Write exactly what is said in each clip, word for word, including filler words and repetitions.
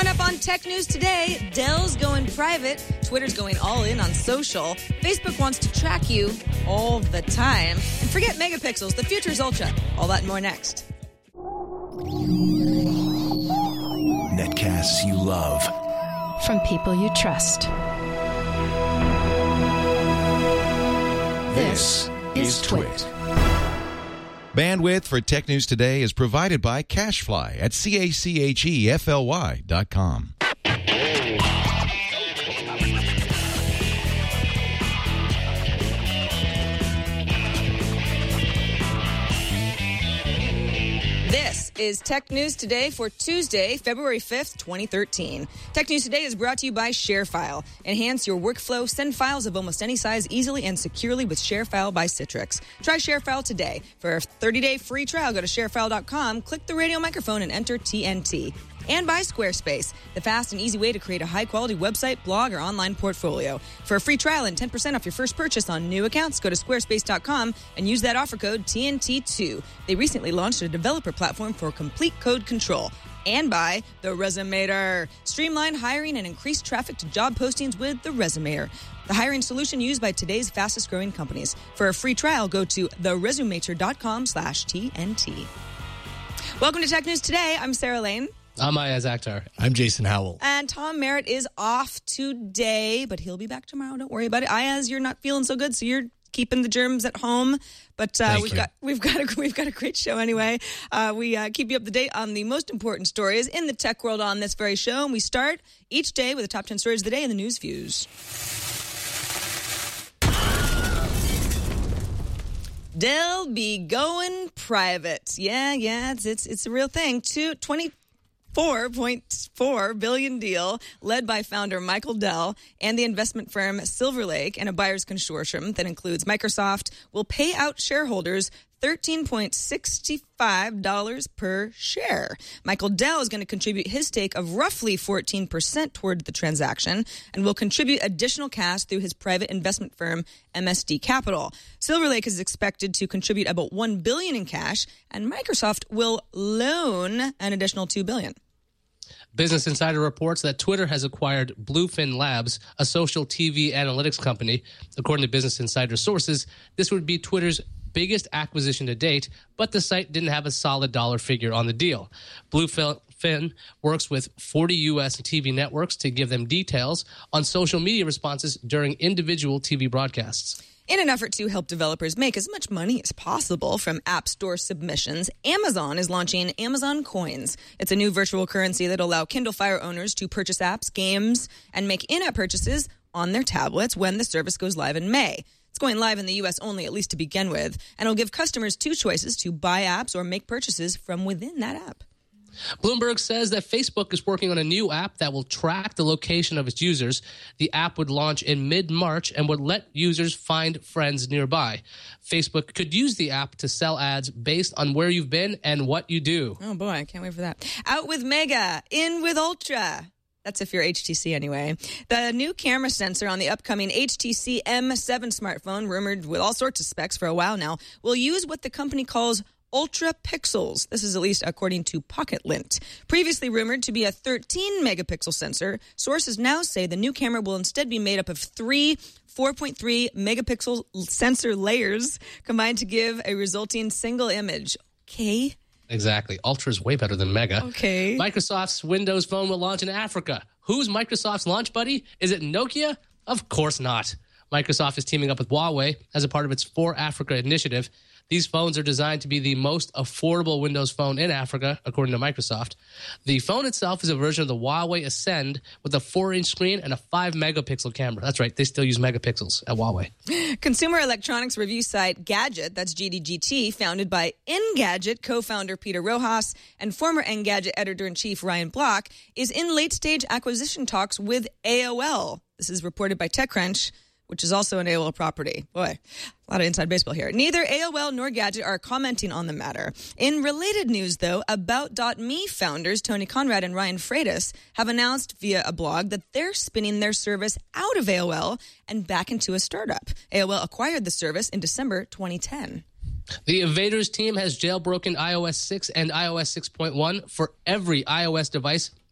Coming up on Tech News today, Dell's going private, Twitter's going all in on social, Facebook wants to track you all the time, and forget megapixels, the future's ultra. All that and more next. Netcasts you love. From people you trust. This is Twit. Bandwidth for Tech News Today is provided by CacheFly at C A C H E F L Y dot com. This is Tech News Today for Tuesday, February fifth, twenty thirteen. Tech News Today is brought to you by ShareFile. Enhance your workflow. Send files of almost any size easily and securely with ShareFile by Citrix. Try ShareFile today. For a thirty-day free trial, go to sharefile dot com, click the radio microphone, and enter T N T. And by Squarespace, the fast and easy way to create a high-quality website, blog, or online portfolio. For a free trial and ten percent off your first purchase on new accounts, go to squarespace dot com and use that offer code T N T two. They recently launched a developer platform for complete code control. And by The Resumator. Streamline hiring and increase traffic to job postings with The Resumator, the hiring solution used by today's fastest-growing companies. For a free trial, go to the resumator dot com slash T N T. Welcome to Tech News Today. I'm Sarah Lane. I'm Ayaz Akhtar. I'm Jason Howell. And Tom Merritt is off today, but he'll be back tomorrow. Don't worry about it. Ayaz, you're not feeling so good, so you're keeping the germs at home. But uh, we've you. got we've got a, we've got a great show anyway. Uh, we uh, keep you up to date on the most important stories in the tech world on this very show, and we start each day with the top ten stories of the day in the news views. Dell be going private. Yeah, yeah, it's it's it's a real thing. Two twenty. four point four billion dollars deal led by founder Michael Dell and the investment firm Silver Lake and a buyer's consortium that includes Microsoft will pay out shareholders thirteen dollars and sixty-five cents per share. Michael Dell is going to contribute his stake of roughly fourteen percent toward the transaction and will contribute additional cash through his private investment firm M S D Capital. Silver Lake is expected to contribute about one billion dollars in cash, and Microsoft will loan an additional two billion dollars. Business Insider reports that Twitter has acquired Bluefin Labs, a social T V analytics company. According to Business Insider sources, this would be Twitter's biggest acquisition to date, but the site didn't have a solid dollar figure on the deal. Bluefin works with forty U S T V networks to give them details on social media responses during individual T V broadcasts. In an effort to help developers make as much money as possible from App Store submissions, Amazon is launching Amazon Coins. It's a new virtual currency that will allow Kindle Fire owners to purchase apps, games, and make in-app purchases on their tablets when the service goes live in May. It's going live in the U S only, at least to begin with, and it'll give customers two choices to buy apps or make purchases from within that app. Bloomberg says that Facebook is working on a new app that will track the location of its users. The app would launch in mid-March and would let users find friends nearby. Facebook could use the app to sell ads based on where you've been and what you do. Oh, boy, I can't wait for that. Out with Mega, in with Ultra. That's if you're H T C anyway. The new camera sensor on the upcoming H T C M seven smartphone, rumored with all sorts of specs for a while now, will use what the company calls ultra pixels. This is at least according to PocketLint. Previously rumored to be a thirteen megapixel sensor, sources now say the new camera will instead be made up of three four point three megapixel sensor layers combined to give a resulting single image. Okay. Exactly. Ultra is way better than Mega. Okay. Microsoft's Windows Phone will launch in Africa. Who's Microsoft's launch buddy? Is it Nokia? Of course not. Microsoft is teaming up with Huawei as a part of its For Africa initiative. These phones are designed to be the most affordable Windows phone in Africa, according to Microsoft. The phone itself is a version of the Huawei Ascend with a four-inch screen and a five megapixel camera. That's right, they still use megapixels at Huawei. Consumer electronics review site Gadget, that's G D G T, founded by Engadget co-founder Peter Rojas and former Engadget editor-in-chief Ryan Block, is in late-stage acquisition talks with A O L. This is reported by TechCrunch, which is also an A O L property. Boy, a lot of inside baseball here. Neither A O L nor Gadget are commenting on the matter. In related news, though, About dot me founders Tony Conrad and Ryan Freitas have announced via a blog that they're spinning their service out of A O L and back into a startup. A O L acquired the service in December twenty ten. The Evaders team has jailbroken i O S six and i O S six point one for every iOS device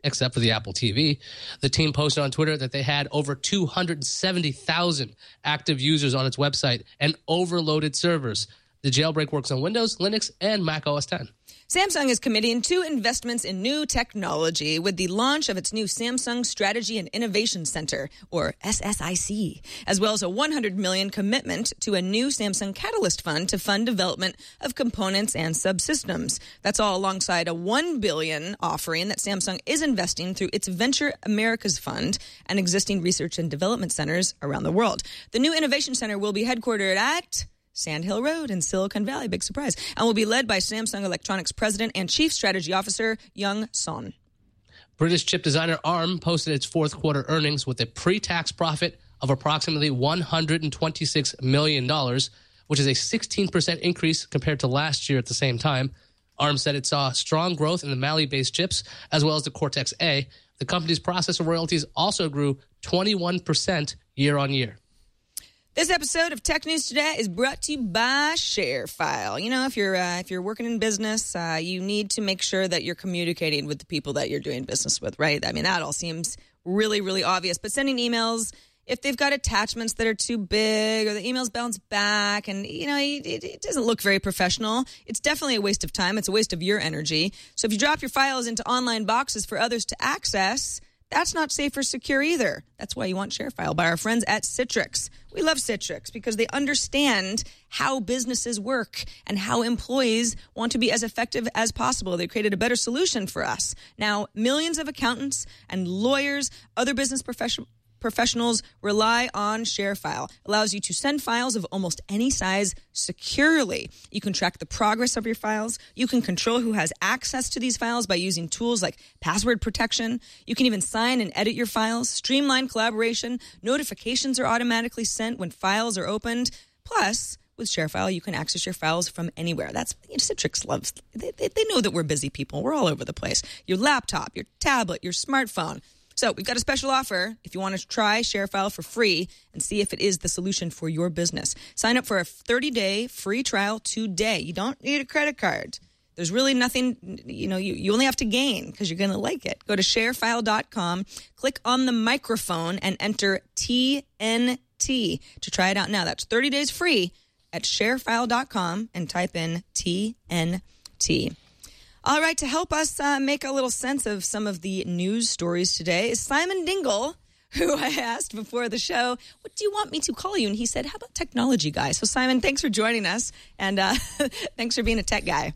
except for the Apple T V. The team posted on Twitter that they had over two hundred seventy thousand active users on its website and overloaded servers. The jailbreak works on Windows, Linux, and Mac O S ten. Samsung is committing to investments in new technology with the launch of its new Samsung Strategy and Innovation Center, or S S I C, as well as a one hundred million dollars commitment to a new Samsung Catalyst Fund to fund development of components and subsystems. That's all alongside a one billion dollars offering that Samsung is investing through its Venture Americas Fund and existing research and development centers around the world. The new Innovation Center will be headquartered at Sand Hill Road in Silicon Valley, big surprise, and will be led by Samsung Electronics President and Chief Strategy Officer Young Son. British chip designer ARM posted its fourth quarter earnings with a pre-tax profit of approximately one hundred twenty-six million dollars, which is a sixteen percent increase compared to last year at the same time. ARM said it saw strong growth in the Mali-based chips as well as the Cortex-A. The company's processor royalties also grew twenty-one percent year on year. This episode of Tech News Today is brought to you by ShareFile. You know, if you're uh, if you're working in business, uh, you need to make sure that you're communicating with the people that you're doing business with, right? I mean, that all seems really, really obvious. But sending emails, if they've got attachments that are too big or the emails bounce back and, you know, it, it doesn't look very professional, it's definitely a waste of time. It's a waste of your energy. So if you drop your files into online boxes for others to access, that's not safe or secure either. That's why you want ShareFile by our friends at Citrix. We love Citrix because they understand how businesses work and how employees want to be as effective as possible. They created a better solution for us. Now, millions of accountants and lawyers, other business professionals, professionals rely on ShareFile. Allows you to send files of almost any size securely. You can track the progress of your files. You can control who has access to these files by using tools like password protection. You can even sign and edit your files, streamline collaboration. Notifications are automatically sent when files are opened. Plus, with ShareFile, you can access your files from anywhere. That's you know, Citrix loves. They, they, they know that we're busy people. We're all over the place. Your laptop, your tablet, your smartphone. So we've got a special offer if you want to try ShareFile for free and see if it is the solution for your business. Sign up for a thirty-day free trial today. You don't need a credit card. There's really nothing, you know, you, you only have to gain because you're going to like it. Go to sharefile dot com, click on the microphone, and enter T N T to try it out now. That's thirty days free at sharefile dot com and type in T N T. All right, to help us uh, make a little sense of some of the news stories today is Simon Dingle, who I asked before the show, what do you want me to call you? And he said, how about technology guy? So Simon, thanks for joining us, and uh, thanks for being a tech guy.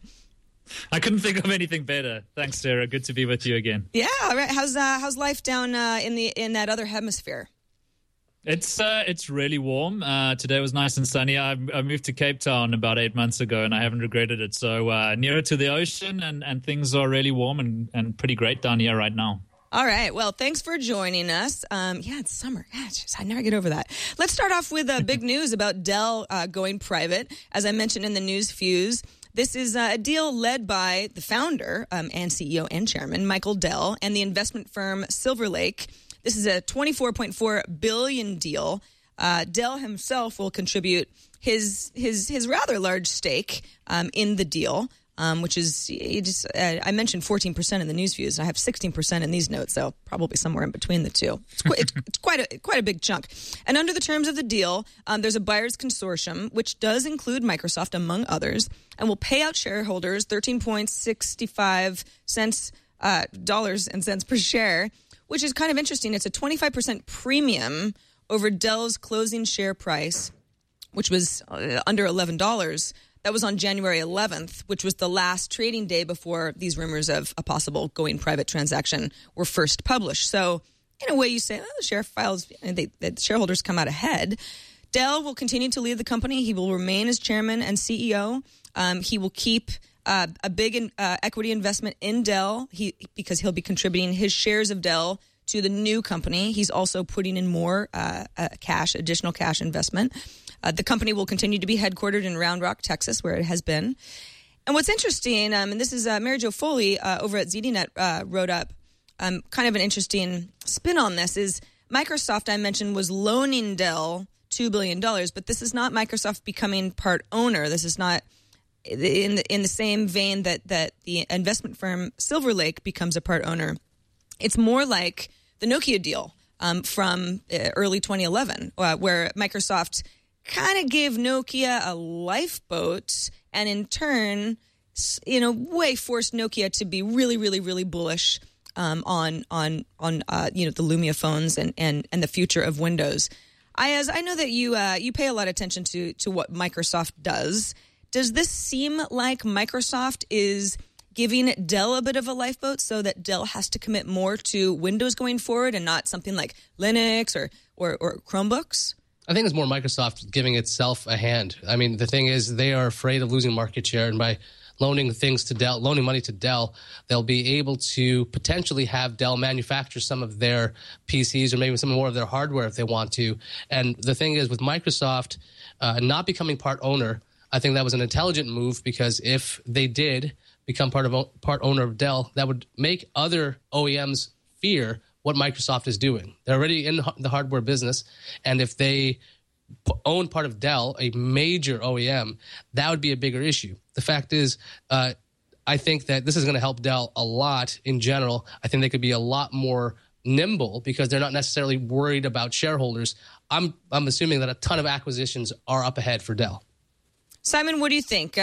I couldn't think of anything better. Thanks, Sarah. Good to be with you again. Yeah, all right. How's uh, how's life down uh, in the in that other hemisphere? It's uh, it's really warm. Uh, today was nice and sunny. I, I moved to Cape Town about eight months ago, and I haven't regretted it. So uh, nearer to the ocean, and, and things are really warm and, and pretty great down here right now. All right. Well, thanks for joining us. Um, yeah, it's summer. Yeah, it's just, I never get over that. Let's start off with uh, big news about Dell uh, going private. As I mentioned in the news fuse, this is uh, a deal led by the founder um, and C E O and chairman, Michael Dell, and the investment firm Silver Lake. This is a twenty-four point four billion dollars deal. Uh, Dell himself will contribute his his his rather large stake um, in the deal, um, which is just, uh, I mentioned fourteen percent in the news views. I have sixteen percent in these notes, so probably somewhere in between the two. It's quite, it's, it's quite a quite a big chunk. And under the terms of the deal, um, there's a buyers consortium which does include Microsoft among others, and will pay out shareholders thirteen point six five cents uh, dollars and cents per share. Which is kind of interesting. It's a twenty-five percent premium over Dell's closing share price, which was uh, under eleven dollars. That was on January eleventh, which was the last trading day before these rumors of a possible going private transaction were first published. So in a way, you say, oh, the share files, they, the shareholders come out ahead. Dell will continue to lead the company. He will remain as chairman and C E O. Um, he will keep Uh, a big in, uh, equity investment in Dell he, because he'll be contributing his shares of Dell to the new company. He's also putting in more uh, uh, cash, additional cash investment. Uh, the company will continue to be headquartered in Round Rock, Texas, where it has been. And what's interesting, um, and this is uh, Mary Jo Foley uh, over at Z D Net uh, wrote up um, kind of an interesting spin on this, is Microsoft, I mentioned, was loaning Dell two billion dollars, but this is not Microsoft becoming part owner. This is not in the, in the same vein that, that the investment firm Silver Lake becomes a part owner. It's more like the Nokia deal um, from uh, early twenty eleven, uh, where Microsoft kind of gave Nokia a lifeboat and in turn, you know, way forced Nokia to be really, really, really bullish um, on on on uh, you know the Lumia phones and, and, and the future of Windows. Ayaz, I know that you uh, you pay a lot of attention to to what Microsoft does. Does this seem like Microsoft is giving Dell a bit of a lifeboat so that Dell has to commit more to Windows going forward and not something like Linux or or, or Chromebooks? I think it's more Microsoft giving itself a hand. I mean, the thing is, they are afraid of losing market share, and by loaning things to Dell, loaning money to Dell, they'll be able to potentially have Dell manufacture some of their P Cs or maybe some more of their hardware if they want to. And the thing is, with Microsoft uh, not becoming part owner, I think that was an intelligent move, because if they did become part of part owner of Dell, that would make other O E Ms fear what Microsoft is doing. They're already in the hardware business, and if they own part of Dell, a major O E M, that would be a bigger issue. The fact is, uh, I think that this is going to help Dell a lot in general. I think they could be a lot more nimble because they're not necessarily worried about shareholders. I'm I'm assuming that a ton of acquisitions are up ahead for Dell. Simon, what do you think? Uh,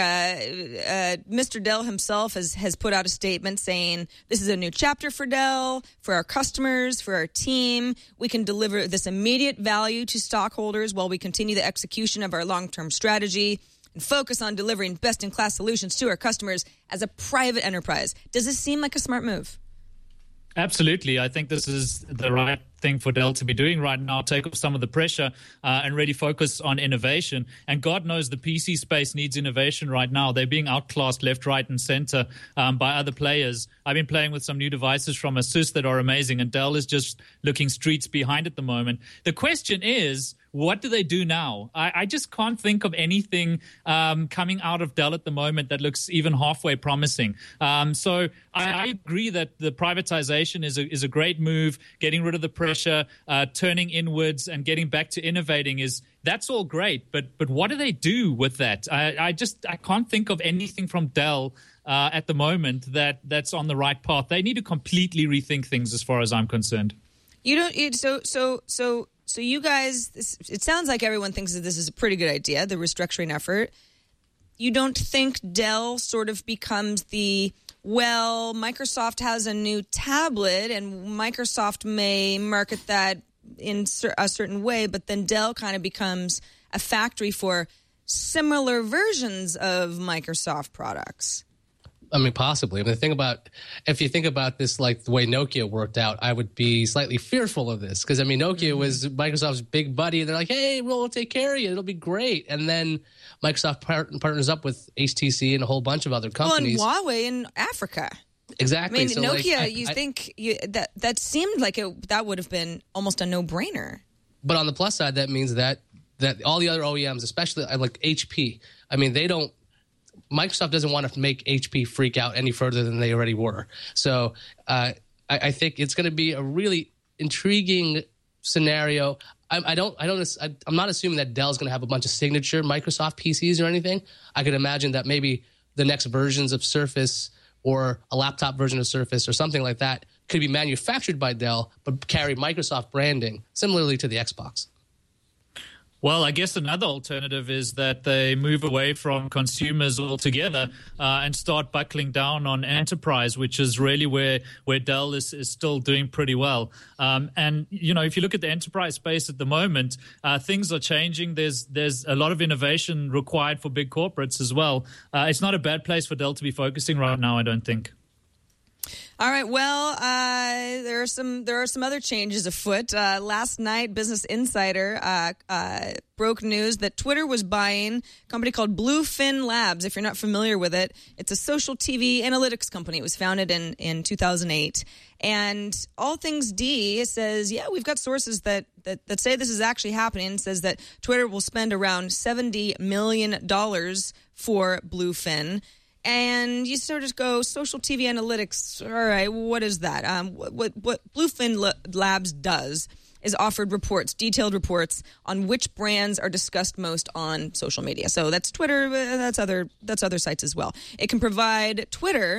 uh, Mister Dell himself has, has put out a statement saying this is a new chapter for Dell, for our customers, for our team. We can deliver this immediate value to stockholders while we continue the execution of our long-term strategy and focus on delivering best-in-class solutions to our customers as a private enterprise. Does this seem like a smart move? Absolutely. I think this is the right thing for Dell to be doing right now, take off some of the pressure uh, and really focus on innovation. And God knows the P C space needs innovation right now. They're being outclassed left, right, and center um, by other players. I've been playing with some new devices from Asus that are amazing, and Dell is just looking streets behind at the moment. The question is, what do they do now? I, I just can't think of anything um, coming out of Dell at the moment that looks even halfway promising. Um, so I, I agree that the privatization is a, is a great move. Getting rid of the pressure, uh, turning inwards, and getting back to innovating is that's all great. But but what do they do with that? I, I just I can't think of anything from Dell uh, at the moment that that's on the right path. They need to completely rethink things, as far as I'm concerned. You don't. It, so so so. So you guys, this, it sounds like everyone thinks that this is a pretty good idea, the restructuring effort. You don't think Dell sort of becomes the, well, Microsoft has a new tablet and Microsoft may market that in a certain way, but then Dell kind of becomes a factory for similar versions of Microsoft products? I mean, possibly. I mean, the thing about, if you think about this, like the way Nokia worked out, I would be slightly fearful of this. Because, I mean, Nokia mm-hmm. was Microsoft's big buddy. And they're like, hey, we'll, we'll take care of you. It'll be great. And then Microsoft par- partners up with H T C and a whole bunch of other companies. Well, and Huawei in Africa. Exactly. I mean, so Nokia, like, I, you I, think you, that that seemed like it, that would have been almost a no-brainer. But on the plus side, that means that that all the other O E Ms, especially like H P, I mean, they don't, Microsoft doesn't want to make H P freak out any further than they already were. So uh, I, I think it's going to be a really intriguing scenario. I, I don't, I don't, I, I'm not assuming that Dell's going to have a bunch of signature Microsoft P Cs or anything. I could imagine that maybe the next versions of Surface or a laptop version of Surface or something like that could be manufactured by Dell but carry Microsoft branding, similarly to the Xbox. Well, I guess another alternative is that they move away from consumers altogether uh, and start buckling down on enterprise, which is really where where Dell is, is still doing pretty well. Um, and, you know, if you look at the enterprise space at the moment, uh, things are changing. There's there's a lot of innovation required for big corporates as well. Uh, it's not a bad place for Dell to be focusing right now, I don't think. All right. Well, uh, there are some there are some other changes afoot. Uh, last night, Business Insider uh, uh, broke news that Twitter was buying a company called Bluefin Labs. If you're not familiar with it, it's a social T V analytics company. It was founded in, in two thousand eight. And All Things D says, yeah, we've got sources that, that, that say this is actually happening. It says that Twitter will spend around seventy million dollars for Bluefin. And you sort of go, social T V analytics, all right, what is that? Um, what, what, what Bluefin Labs does is offered reports, detailed reports on which brands are discussed most on social media. So that's Twitter, that's other that's other sites as well. It can provide Twitter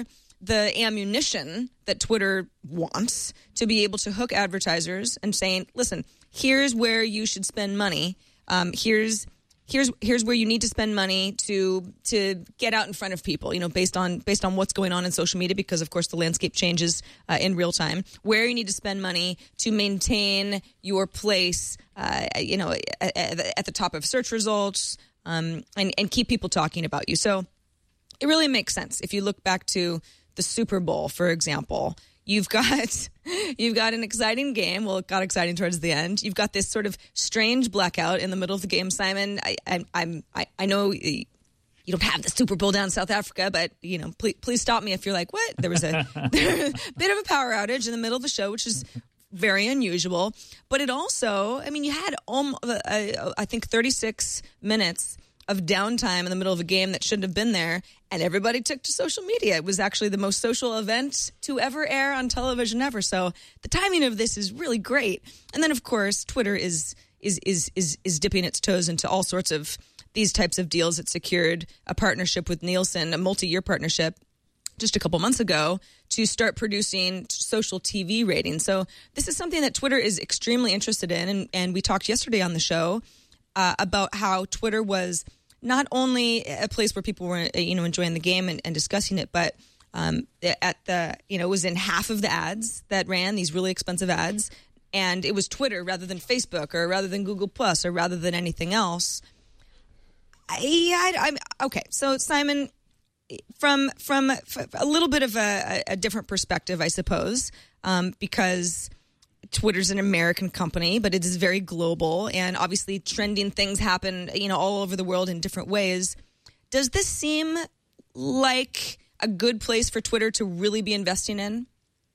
the ammunition that Twitter wants to be able to hook advertisers and saying, listen, here's where you should spend money. Um, here's here's here's where you need to spend money to to get out in front of people, you know, based on based on what's going on in social media, because of course the landscape changes uh, in real time. Where you need to spend money to maintain your place, uh, you know, at, at the top of search results, um, and and keep people talking about you. So it really makes sense if you look back to the Super Bowl, for example. You've got you've got an exciting game. Well, it got exciting towards the end. You've got this sort of strange blackout in the middle of the game. Simon, I I I'm, I, I know you don't have the Super Bowl down in South Africa, but you know, please please stop me if you're like, what? There was a bit of a power outage in the middle of the show, which is very unusual. But it also, I mean, you had um, uh, I think thirty-six minutes of downtime in the middle of a game that shouldn't have been there, and everybody took to social media. It was actually the most social event to ever air on television ever. So the timing of this is really great. And then, of course, Twitter is is is is is dipping its toes into all sorts of these types of deals. It secured a partnership with Nielsen, a multi-year partnership, just a couple months ago, to start producing social T V ratings. So this is something that Twitter is extremely interested in, and, and we talked yesterday on the show Uh, about how Twitter was not only a place where people were, you know, enjoying the game and, and discussing it, but um, at the, you know, it was in half of the ads that ran, these really expensive ads, and it was Twitter rather than Facebook or rather than Google Plus or rather than anything else. I, I, I'm okay. So Simon, from from a little bit of a, a different perspective, I suppose, um, because Twitter's an American company, but it is very global, and obviously trending things happen, you know, all over the world in different ways. Does this seem like a good place for Twitter to really be investing in?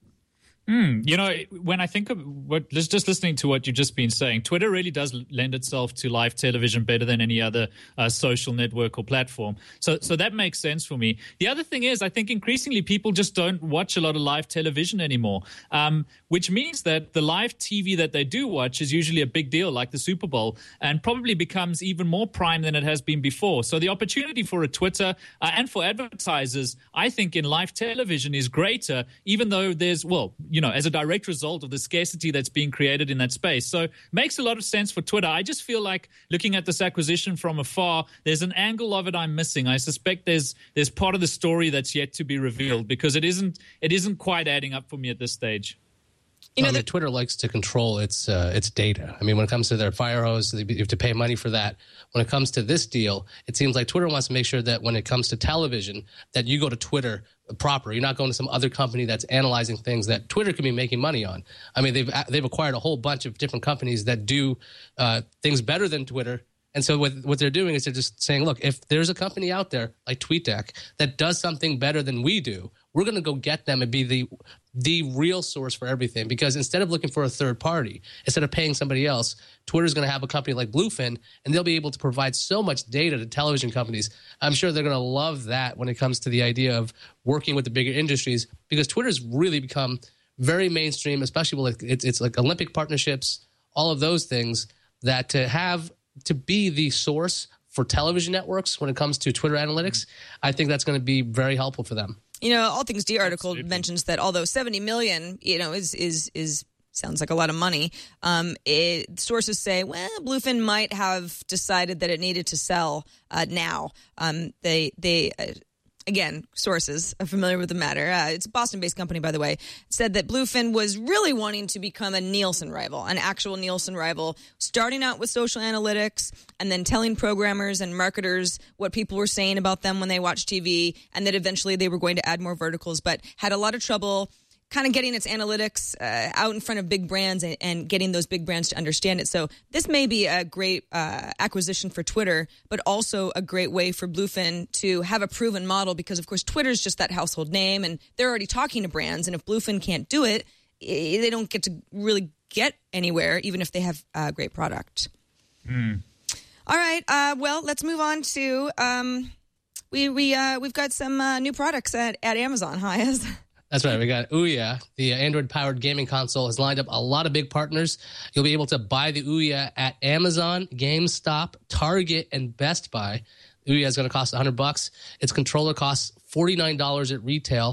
Mm, you know, when I think of what, just listening to what you've just been saying, Twitter really does lend itself to live television better than any other uh, social network or platform. So, so that makes sense for me. The other thing is, I think increasingly people just don't watch a lot of live television anymore, um, which means that the live T V that they do watch is usually a big deal, like the Super Bowl, and probably becomes even more prime than it has been before. So the opportunity for a Twitter uh, and for advertisers, I think, in live television is greater, even though there's, well, you know, as a direct result of the scarcity that's being created in that space. So it makes a lot of sense for Twitter. I just feel like looking at this acquisition from afar, there's an angle of it I'm missing. I suspect there's there's part of the story that's yet to be revealed, because it isn't it isn't quite adding up for me at this stage. You know, I mean, Twitter likes to control its uh, its data. I mean, when it comes to their fire hose, you have to pay money for that. When it comes to this deal, it seems like Twitter wants to make sure that when it comes to television, that you go to Twitter proper. You're not going to some other company that's analyzing things that Twitter could be making money on. I mean, they've they've acquired a whole bunch of different companies that do uh, things better than Twitter. And so what, what they're doing is they're just saying, look, if there's a company out there like TweetDeck that does something better than we do, we're going to go get them and be the the real source for everything. Because instead of looking for a third party, instead of paying somebody else, Twitter's going to have a company like Bluefin, and they'll be able to provide so much data to television companies. I'm sure they're going to love that when it comes to the idea of working with the bigger industries, because Twitter's really become very mainstream, especially with it's, it's like Olympic partnerships, all of those things, that to have to be the source for television networks when it comes to Twitter analytics, I think that's going to be very helpful for them. You know, All Things D article Absolutely. mentions that although seventy million, you know, is is is sounds like a lot of money, um, it, sources say, well, Bluefin might have decided that it needed to sell uh, now. Um, they they. Uh, Again, sources are familiar with the matter. Uh, it's a Boston-based company, by the way, said that Bluefin was really wanting to become a Nielsen rival, an actual Nielsen rival, starting out with social analytics and then telling programmers and marketers what people were saying about them when they watched T V, and that eventually they were going to add more verticals, but had a lot of trouble kind of getting its analytics uh, out in front of big brands and, and getting those big brands to understand it. So this may be a great uh, acquisition for Twitter, but also a great way for Bluefin to have a proven model, because, of course, Twitter's just that household name, and they're already talking to brands. And if Bluefin can't do it, they don't get to really get anywhere, even if they have a great product. Mm. All right. Uh, well, let's move on to um, we we uh, we've got some uh, new products at, at Amazon. Hi. That's right. We got Ouya, the Android-powered gaming console, has lined up a lot of big partners. You'll be able to buy the Ouya at Amazon, GameStop, Target, and Best Buy. Ouya is going to cost one hundred bucks. Its controller costs forty-nine dollars at retail.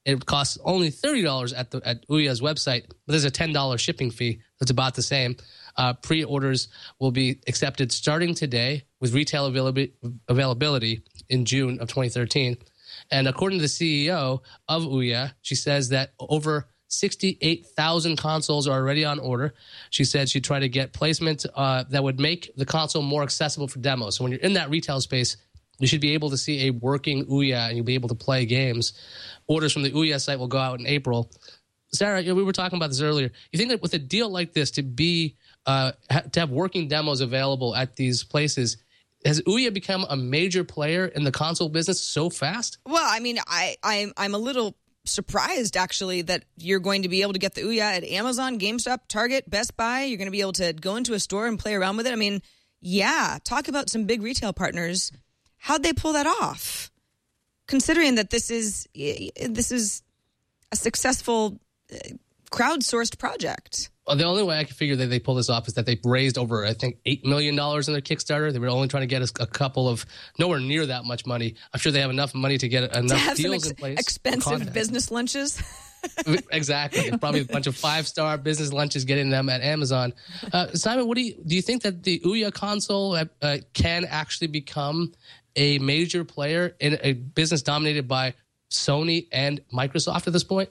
It costs only thirty dollars at the at Ouya's website, but there's a ten dollars shipping fee. That's about the same. Uh, pre-orders will be accepted starting today with retail availabi- availability in June of twenty thirteen. And according to the C E O of Ouya, she says that over sixty-eight thousand consoles are already on order. She said she'd try to get placement uh, that would make the console more accessible for demos. So when you're in that retail space, you should be able to see a working Ouya and you'll be able to play games. Orders from the Ouya site will go out in April. Sarah, you know, we were talking about this earlier. You think that with a deal like this, to be uh, ha- to have working demos available at these places, has Ouya become a major player in the console business so fast? Well, I mean, I, I'm I'm a little surprised actually that you're going to be able to get the Ouya at Amazon, GameStop, Target, Best Buy. You're going to be able to go into a store and play around with it. I mean, yeah, talk about some big retail partners. How'd they pull that off? Considering that this is this is a successful crowdsourced project. Well, the only way I can figure that they pull this off is that they've raised over, I think, eight million dollars in their Kickstarter. They were only trying to get a, a couple of, nowhere near that much money. I'm sure they have enough money to get enough to have deals some ex- in place. expensive business lunches. Exactly. Probably a bunch of five-star business lunches getting them at Amazon. Uh, Simon, what do you do you think that the Ouya console uh, can actually become a major player in a business dominated by Sony and Microsoft at this point?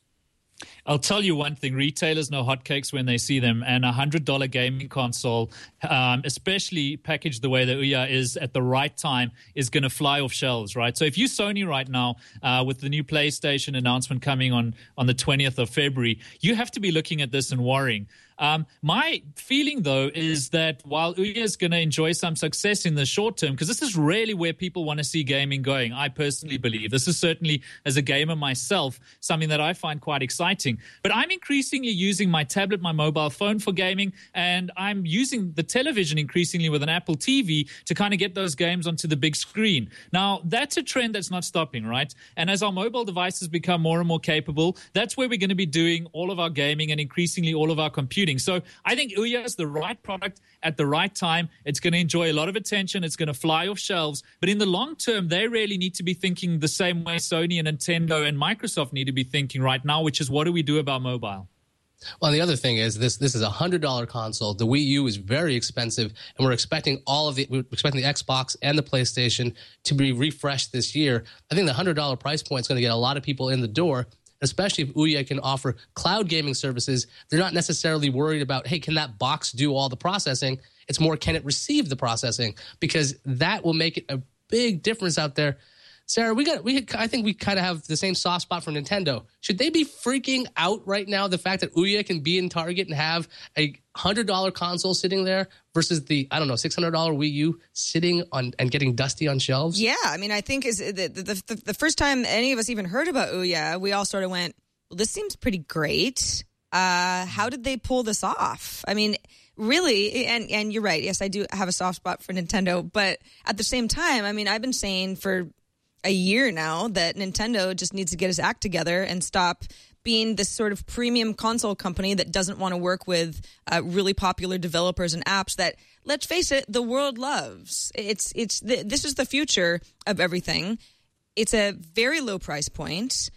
I'll tell you one thing. Retailers know hotcakes when they see them, and a one hundred dollars gaming console, um, especially packaged the way the Ouya is at the right time, is going to fly off shelves, right? So if you're Sony right now, uh, with the new PlayStation announcement coming on, on the twentieth of February, you have to be looking at this and worrying. Um, my feeling, though, is that while Ouya is going to enjoy some success in the short term, because this is really where people want to see gaming going, I personally believe. This is certainly, as a gamer myself, something that I find quite exciting. But I'm increasingly using my tablet, my mobile phone for gaming, and I'm using the television increasingly with an Apple T V to kind of get those games onto the big screen. Now, that's a trend that's not stopping, right? And as our mobile devices become more and more capable, that's where we're going to be doing all of our gaming and increasingly all of our computing. So I think Ouya is the right product at the right time. It's going to enjoy a lot of attention. It's going to fly off shelves. But in the long term, they really need to be thinking the same way Sony and Nintendo and Microsoft need to be thinking right now, which is what do we do about mobile? Well, the other thing is this this is a one hundred dollars console. The Wii U is very expensive, and we're expecting all of the we're expecting the Xbox and the PlayStation to be refreshed this year. I think the one hundred dollars price point is going to get a lot of people in the door. Especially if Ouya can offer cloud gaming services, they're not necessarily worried about, hey, can that box do all the processing? It's more, can it receive the processing? Because that will make it a big difference out there. Sarah, we got we I think we kind of have the same soft spot for Nintendo. Should they be freaking out right now, the fact that Ouya can be in Target and have a one hundred dollars console sitting there versus the, I don't know, six hundred dollars Wii U sitting on and getting dusty on shelves? Yeah, I mean, I think is the the, the, the first time any of us even heard about Ouya, we all sort of went, well, this seems pretty great. Uh, how did they pull this off? I mean, really, and, and you're right. Yes, I do have a soft spot for Nintendo. But at the same time, I mean, I've been saying for a year now that Nintendo just needs to get its act together and stop being this sort of premium console company that doesn't want to work with uh, really popular developers and apps that, let's face it, the world loves. It's it's the, this is the future of everything. It's a very low price point.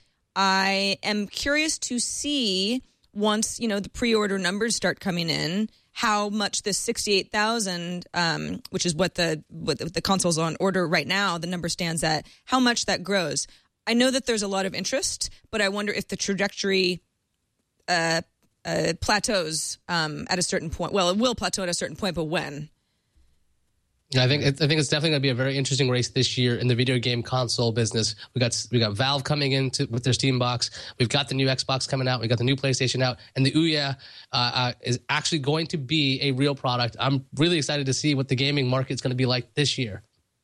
I am curious to see once, you know, the pre-order numbers start coming in, how much this sixty-eight thousand, um, which is what the what the, the console's on order right now, the number stands at, how much that grows. I know that there's a lot of interest, but I wonder if the trajectory uh, uh, plateaus um, at a certain point. Well, it will plateau at a certain point, but when? Yeah, I think I think it's definitely going to be a very interesting race this year in the video game console business. We got we got Valve coming in to, with their Steam box. We've got the new Xbox coming out. We got the new PlayStation out, and the Ouya uh, uh, is actually going to be a real product. I'm really excited to see what the gaming market is going to be like this year.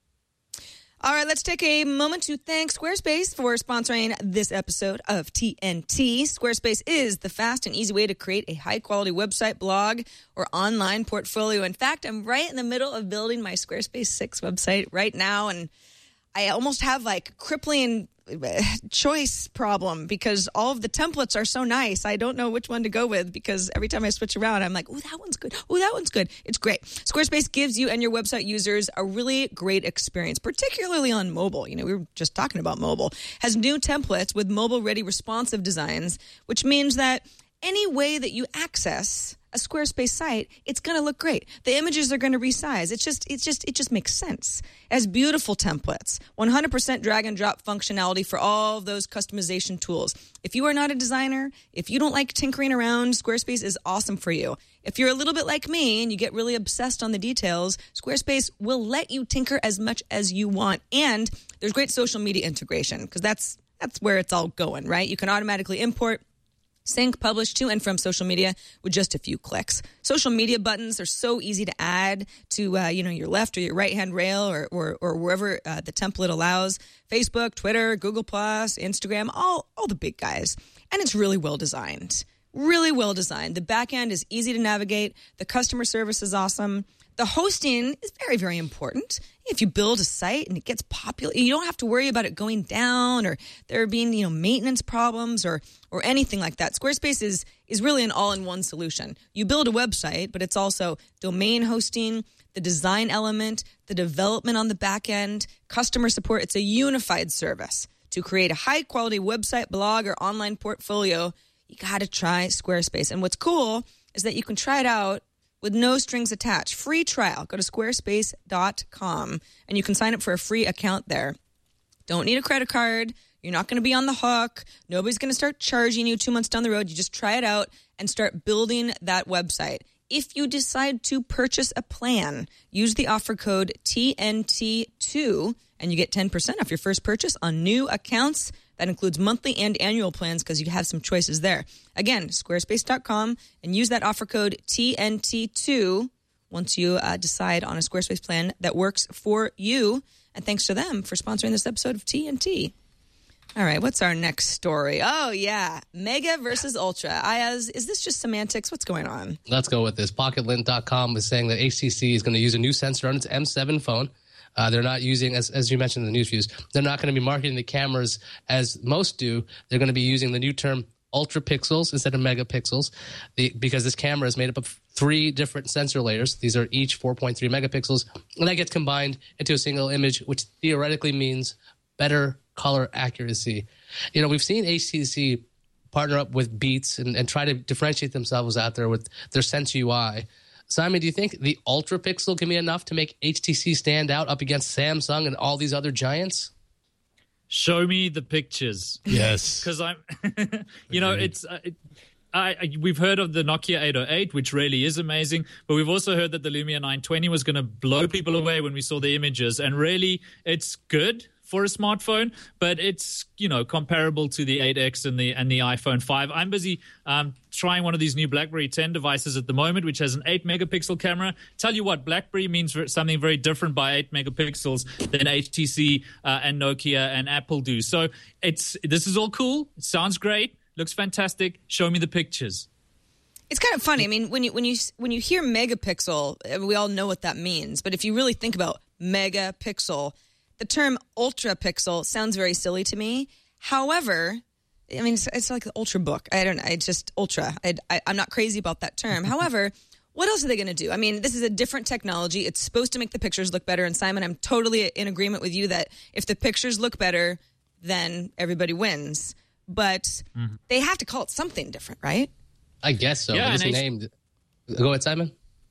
All right, let's take a moment to thank Squarespace for sponsoring this episode of T N T. Squarespace is the fast and easy way to create a high-quality website, blog, or online portfolio. In fact, I'm right in the middle of building my Squarespace six website right now, and I almost have like crippling choice problem because all of the templates are so nice. I don't know which one to go with because every time I switch around, I'm like, oh, that one's good. Oh, that one's good. It's great. Squarespace gives you and your website users a really great experience, particularly on mobile. You know, we were just talking about mobile. Has new templates with mobile-ready responsive designs, which means that any way that you access a Squarespace site, it's going to look great. The images are going to resize. It's just, it's just, it just makes sense. It has beautiful templates, one hundred percent drag and drop functionality for all of those customization tools. If you are not a designer, if you don't like tinkering around, Squarespace is awesome for you. If you're a little bit like me and you get really obsessed on the details, Squarespace will let you tinker as much as you want. And there's great social media integration because that's, that's where it's all going, right? You can automatically import, sync, publish to and from social media with just a few clicks. Social media buttons are so easy to add to uh, you know, your left or your right-hand rail or, or, or wherever uh, the template allows. Facebook, Twitter, Google Plus, Instagram, all, all the big guys. And it's really well designed. Really well designed. The back end is easy to navigate. The customer service is awesome. The hosting is very, very important. If you build a site and it gets popular, you don't have to worry about it going down or there being, you know, maintenance problems or or anything like that. Squarespace is is really an all-in-one solution. You build a website, but it's also domain hosting, the design element, the development on the back end, customer support. It's a unified service. To create a high-quality website, blog, or online portfolio, you got to try Squarespace. And what's cool is that you can try it out with no strings attached. Free trial. Go to squarespace dot com and you can sign up for a free account there. Don't need a credit card. You're not going to be on the hook. Nobody's going to start charging you two months down the road. You just try it out and start building that website. If you decide to purchase a plan, use the offer code T N T two and you get ten percent off your first purchase on new accounts. That includes monthly and annual plans because you have some choices there. Again, squarespace dot com and use that offer code T N T two once you uh, decide on a Squarespace plan that works for you. And thanks to them for sponsoring this episode of T N T. All right, what's our next story? Oh, yeah, Mega versus Ultra. Ayaz, is this just semantics? What's going on? Let's go with this. Pocket Lint dot com is saying that H T C is going to use a new sensor on its M seven phone. Uh, they're not using, as as you mentioned in the news views, they're not going to be marketing the cameras as most do. They're going to be using the new term ultra pixels instead of megapixels the, because this camera is made up of three different sensor layers. These are each four point three megapixels, and that gets combined into a single image, which theoretically means better color accuracy. You know, we've seen H T C partner up with Beats and, and try to differentiate themselves out there with their Sense U I. Simon, do you think the ultra pixel can be enough to make H T C stand out up against Samsung and all these other giants? Show me the pictures. Yes. Because I'm, you know, it's, uh, it, I, I, we've heard of the Nokia eight oh eight, which really is amazing, but we've also heard that the Lumia nine twenty was going to blow people away when we saw the images. And really, it's good for a smartphone, but it's, you know, comparable to the eight X and the and the iPhone five. I'm busy um, trying one of these new BlackBerry ten devices at the moment, which has an eight megapixel camera. Tell you what, BlackBerry means something very different by eight megapixels than H T C uh, and Nokia and Apple do. So it's this is all cool. It sounds great. Looks fantastic. Show me the pictures. It's kind of funny. I mean, when you when you when you hear megapixel, we all know what that means. But if you really think about megapixel, the term ultra pixel sounds very silly to me. However, I mean, it's, it's like the ultra book. I don't know. It's just ultra. I, I, I'm not crazy about that term. However, what else are they going to do? I mean, this is a different technology. It's supposed to make the pictures look better. And Simon, I'm totally in agreement with you that if the pictures look better, then everybody wins. But mm-hmm. they have to call it something different, right? I guess so. Yeah, it's H- named. Go ahead, Simon.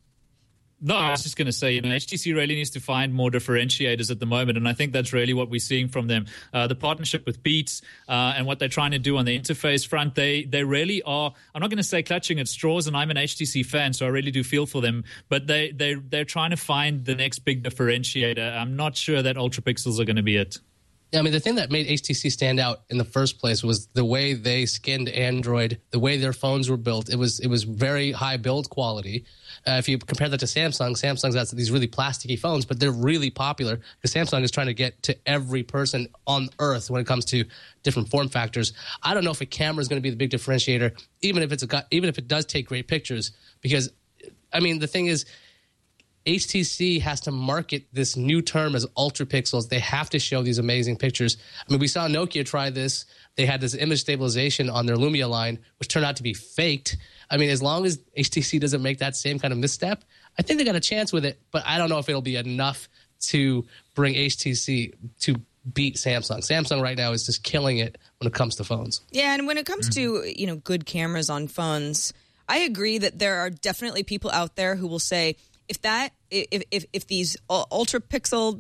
No, I was just going to say, you know, H T C really needs to find more differentiators at the moment, and I think that's really what we're seeing from them. Uh, the partnership with Beats uh, and what they're trying to do on the interface front, they they really are, I'm not going to say clutching at straws, and I'm an H T C fan, so I really do feel for them, but they, they, they're trying to find the next big differentiator. I'm not sure that ultra pixels are going to be it. Yeah, I mean, the thing that made H T C stand out in the first place was the way they skinned Android, the way their phones were built. It was it was very high build quality. Uh, if you compare that to Samsung, Samsung's got these really plasticky phones, but they're really popular because Samsung is trying to get to every person on Earth when it comes to different form factors. I don't know if a camera is going to be the big differentiator, even if it's a even if it does take great pictures. Because, I mean, the thing is, H T C has to market this new term as ultra pixels. They have to show these amazing pictures. I mean, we saw Nokia try this. They had this image stabilization on their Lumia line, which turned out to be faked. I mean, as long as H T C doesn't make that same kind of misstep, I think they got a chance with it, but I don't know if it'll be enough to bring H T C to beat Samsung. Samsung right now is just killing it when it comes to phones. Yeah, and when it comes mm-hmm. to, you know, good cameras on phones, I agree that there are definitely people out there who will say, if that if if, if these ultra pixel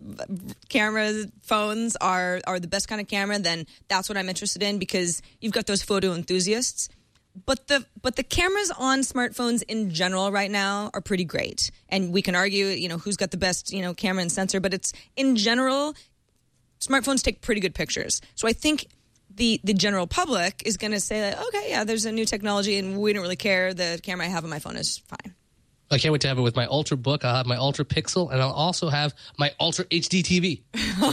camera phones are are the best kind of camera, then that's what I'm interested in, because you've got those photo enthusiasts. But the but the cameras on smartphones in general right now are pretty great, and we can argue, you know, who's got the best, you know, camera and sensor. But it's in general, smartphones take pretty good pictures. So I think the the general public is going to say, like, okay, yeah, there's a new technology, and we don't really care. The camera I have on my phone is fine. I can't wait to have it with my Ultra Book. I'll have my Ultra Pixel, and I'll also have my Ultra H D T V.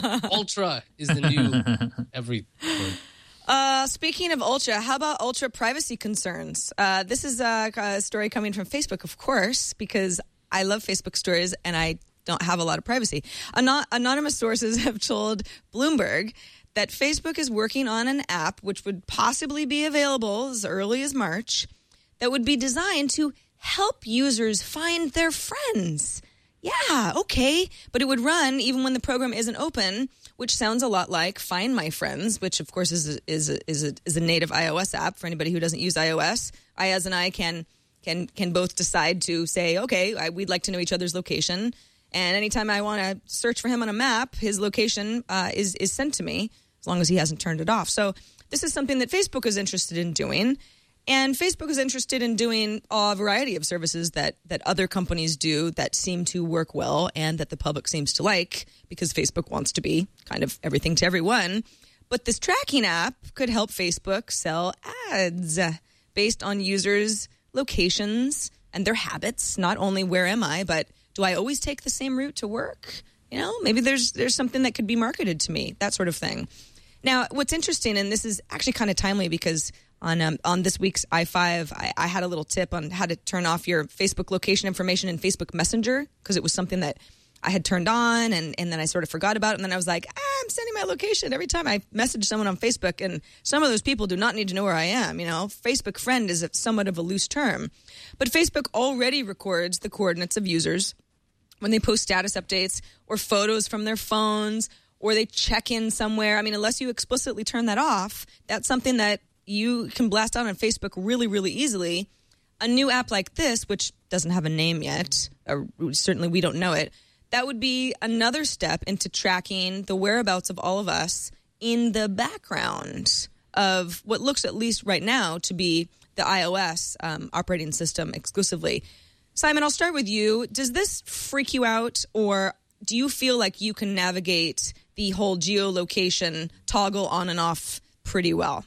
Ultra is the new every word. Uh, speaking of Ultra, how about Ultra privacy concerns? Uh, this is a, a story coming from Facebook, of course, because I love Facebook stories and I don't have a lot of privacy. Anon- anonymous sources have told Bloomberg that Facebook is working on an app which would possibly be available as early as March that would be designed to help users find their friends. Yeah, okay. But it would run even when the program isn't open, which sounds a lot like Find My Friends, which of course is a, is a, is a, is a native iOS app for anybody who doesn't use iOS. Ayaz and I can can can both decide to say, okay, I, we'd like to know each other's location, and anytime I want to search for him on a map, his location uh, is is sent to me as long as he hasn't turned it off. So this is something that Facebook is interested in doing. And Facebook is interested in doing a variety of services that, that other companies do that seem to work well and that the public seems to like, because Facebook wants to be kind of everything to everyone. But this tracking app could help Facebook sell ads based on users' locations and their habits. Not only where am I, but do I always take the same route to work? You know, maybe there's there's something that could be marketed to me, that sort of thing. Now, what's interesting, and this is actually kind of timely, because On um, on this week's i five, I, I had a little tip on how to turn off your Facebook location information in Facebook Messenger, because it was something that I had turned on, and, and then I sort of forgot about it. And then I was like, ah, I'm sending my location every time I message someone on Facebook. And some of those people do not need to know where I am. You know, Facebook friend is a, somewhat of a loose term. But Facebook already records the coordinates of users when they post status updates or photos from their phones, or they check in somewhere. I mean, unless you explicitly turn that off, that's something that you can blast out on Facebook really, really easily. A new app like this, which doesn't have a name yet, or certainly we don't know it, that would be another step into tracking the whereabouts of all of us in the background of what looks, at least right now, to be the iOS um, operating system exclusively. Simon, I'll start with you. Does this freak you out, or do you feel like you can navigate the whole geolocation toggle on and off pretty well?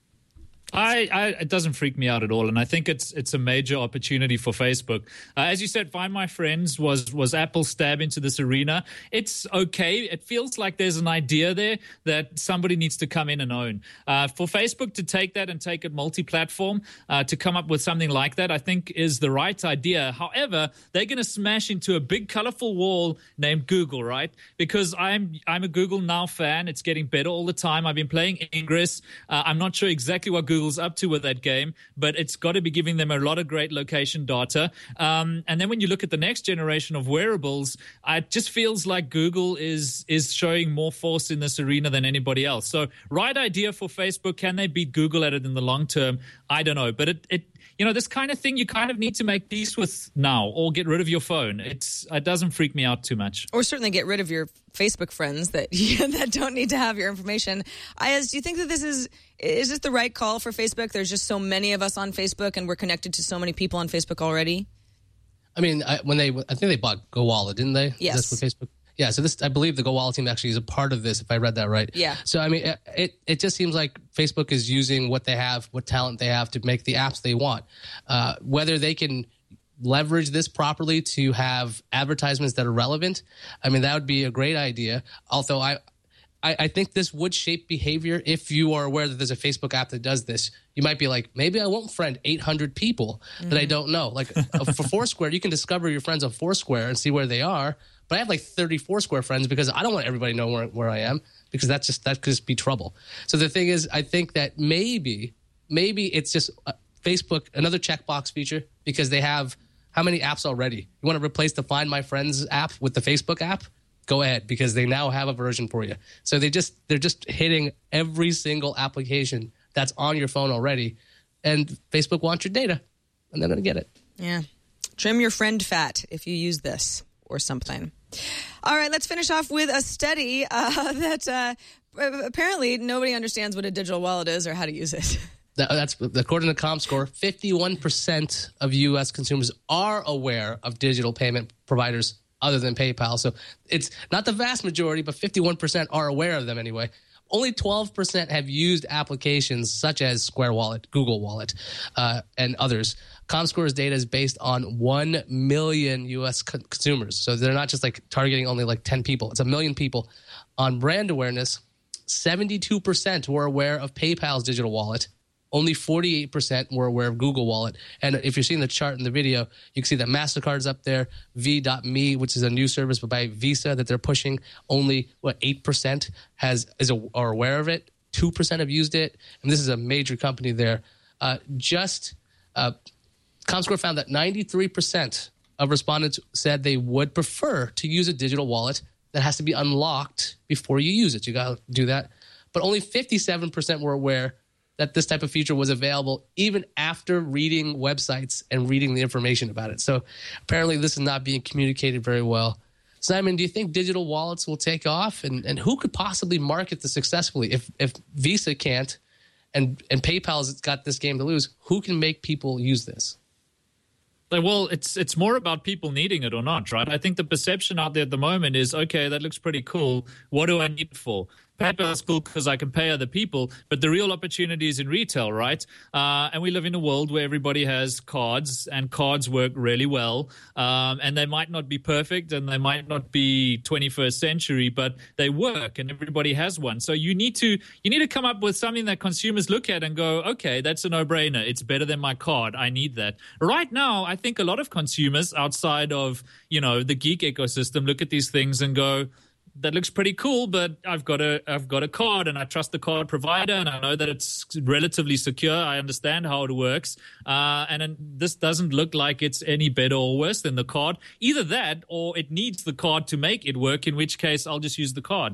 I, I, it doesn't freak me out at all, and I think it's it's a major opportunity for Facebook. Uh, as you said, Find My Friends was was Apple's stab into this arena. It's okay. It feels like there's an idea there that somebody needs to come in and own. Uh, for Facebook to take that and take it multi-platform, uh, to come up with something like that, I think is the right idea. However, they're going to smash into a big, colorful wall named Google, right? Because I'm I'm a Google Now fan. It's getting better all the time. I've been playing Ingress. Uh, I'm not sure exactly what Google up to with that game, but it's got to be giving them a lot of great location data. Um, and then when you look at the next generation of wearables, uh, it just feels like Google is is showing more force in this arena than anybody else. So, right idea for Facebook. Can they beat Google at it in the long term? I don't know. But it, it you know, this kind of thing you kind of need to make peace with now, or get rid of your phone. It's It doesn't freak me out too much. Or certainly get rid of your Facebook friends that that don't need to have your information. Ayaz, do you think that this is is this the right call for Facebook? There's just so many of us on Facebook, and we're connected to so many people on Facebook already. I mean, I, when they, I think they bought GoWallet, didn't they? Yes. That's what Facebook. Yeah. So this, I believe, the GoWallet team actually is a part of this, if I read that right. Yeah. So I mean, it it just seems like Facebook is using what they have, what talent they have, to make the apps they want. Uh, whether they can leverage this properly to have advertisements that are relevant, I mean, that would be a great idea. Although I. I, I think this would shape behavior if you are aware that there's a Facebook app that does this. You might be like, maybe I won't friend eight hundred people mm-hmm. that I don't know. Like uh, for Foursquare, you can discover your friends on Foursquare and see where they are. But I have like thirty Foursquare friends because I don't want everybody to know where, where I am, because that's just that could just be trouble. So the thing is, I think that maybe maybe it's just uh, Facebook, another checkbox feature, because they have how many apps already? You want to replace the Find My Friends app with the Facebook app? Go ahead, because they now have a version for you. So they just they're just hitting every single application that's on your phone already, and Facebook wants your data, and they're going to get it. Yeah, trim your friend fat if you use this or something. All right, let's finish off with a study uh, that uh, apparently nobody understands what a digital wallet is or how to use it. That's according to ComScore. fifty-one percent of U S consumers are aware of digital payment providers other than PayPal. So it's not the vast majority, but fifty-one percent are aware of them anyway. Only twelve percent have used applications such as Square Wallet, Google Wallet, uh, and others. ComScore's data is based on one million U S co- consumers. So they're not just like targeting only like ten people. It's a million people. On brand awareness, seventy-two percent were aware of PayPal's digital wallet. Only forty-eight percent were aware of Google Wallet. And if you're seeing the chart in the video, you can see that MasterCard's up there, V dot me, which is a new service by Visa that they're pushing. Only, what, eight percent has is a, are aware of it. two percent have used it. And this is a major company there. Uh, just, uh, ComScore found that ninety-three percent of respondents said they would prefer to use a digital wallet that has to be unlocked before you use it. You got to do that. But only fifty-seven percent were aware that this type of feature was available even after reading websites and reading the information about it. So apparently this is not being communicated very well. Simon, do you think digital wallets will take off? And, and who could possibly market this successfully? If if Visa can't and, and PayPal's got this game to lose, who can make people use this? Well, it's it's more about people needing it or not, right? I think the perception out there at the moment is, okay, that looks pretty cool. What do I need it for? PayPal is cool because I can pay other people, but the real opportunity is in retail, right? Uh, and we live in a world where everybody has cards, and cards work really well. Um, and they might not be perfect, and they might not be twenty-first century, but they work, and everybody has one. So you need to you need to come up with something that consumers look at and go, okay, that's a no-brainer. It's better than my card. I need that. Right now, I think a lot of consumers outside of, you know, the geek ecosystem look at these things and go, that looks pretty cool, but I've got a I've got a card, and I trust the card provider, and I know that it's relatively secure. I understand how it works, uh, and, and this doesn't look like it's any better or worse than the card. Either that, or it needs the card to make it work, in which case I'll just use the card.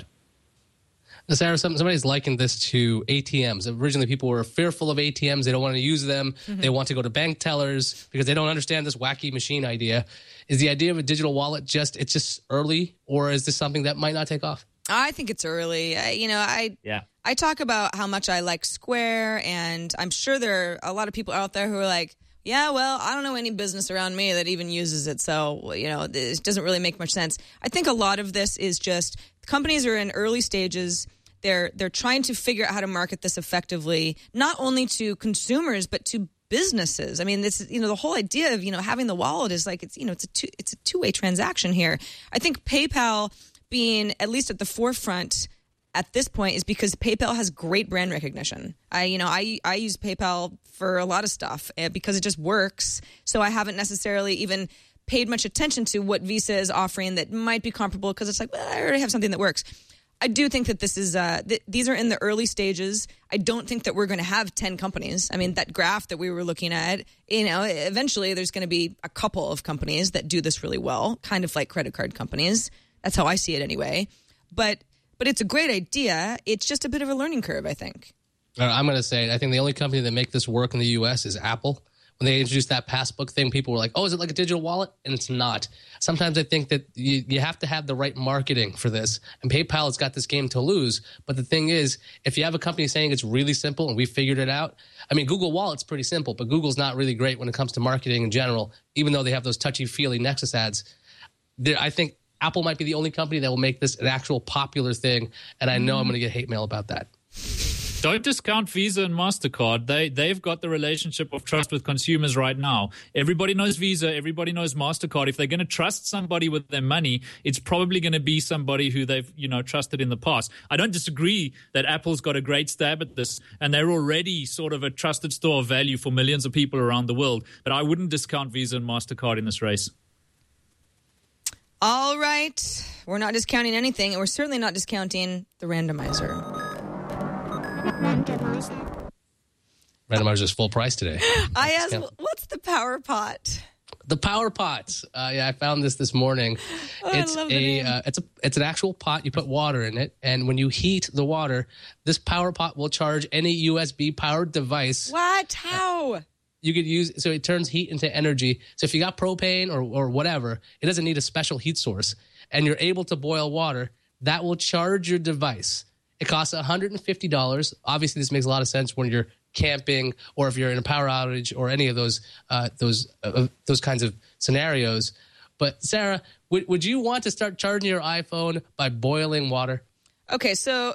Now, Sarah, somebody's likened this to A T Ms. Originally, people were fearful of A T Ms. They don't want to use them. Mm-hmm. They want to go to bank tellers because they don't understand this wacky machine idea. Is the idea of a digital wallet just it's just early, or is this something that might not take off? I think it's early. I, you know, I yeah. I talk about how much I like Square, and I'm sure there are a lot of people out there who are like, yeah, well, I don't know any business around me that even uses it, so, you know, it doesn't really make much sense. I think a lot of this is just companies are in early stages. They're they're trying to figure out how to market this effectively, not only to consumers but to businesses. I mean, this you know the whole idea of you know having the wallet is like it's you know it's a two, it's a two way transaction here. I think PayPal being at least at the forefront at this point is because PayPal has great brand recognition. I you know I I use PayPal for a lot of stuff because it just works. So I haven't necessarily even paid much attention to what Visa is offering that might be comparable because it's like, well, I already have something that works. I do think that this is uh, th- these are in the early stages. I don't think that we're going to have ten companies. I mean, that graph that we were looking at, you know, eventually there's going to be a couple of companies that do this really well, kind of like credit card companies. That's how I see it anyway. But but it's a great idea. It's just a bit of a learning curve, I think. I'm going to say, I think the only company that make this work in the U S is Apple. When they introduced that passbook thing, people were like, oh, is it like a digital wallet? And it's not. Sometimes I think that you, you have to have the right marketing for this. And PayPal has got this game to lose. But the thing is, if you have a company saying it's really simple and we figured it out, I mean, Google Wallet's pretty simple, but Google's not really great when it comes to marketing in general, even though they have those touchy-feely Nexus ads. There, I think Apple might be the only company that will make this an actual popular thing. And I know mm. I'm going to get hate mail about that. Don't discount Visa and MasterCard. They, they've got the relationship of trust with consumers right now. Everybody knows Visa. Everybody knows MasterCard. If they're going to trust somebody with their money, it's probably going to be somebody who they've, you know, trusted in the past. I don't disagree that Apple's got a great stab at this, and they're already sort of a trusted store of value for millions of people around the world. But I wouldn't discount Visa and MasterCard in this race. All right. We're not discounting anything, and we're certainly not discounting the randomizer. Randomizer. Randomizer is full price today. I asked, what's the Power Pot? The Power Pot. Uh, yeah, I found this this morning. Oh, it's I love the a name. uh, it's a it's an actual pot. You put water in it, and when you heat the water, this Power Pot will charge any U S B powered device. What? How? You could use, so it turns heat into energy. So if you got propane or, or whatever, it doesn't need a special heat source, and you're able to boil water, that will charge your device. It costs one hundred fifty dollars. Obviously, this makes a lot of sense when you're camping or if you're in a power outage or any of those uh, those uh, those kinds of scenarios. But Sarah, would would you want to start charging your iPhone by boiling water? Okay, so,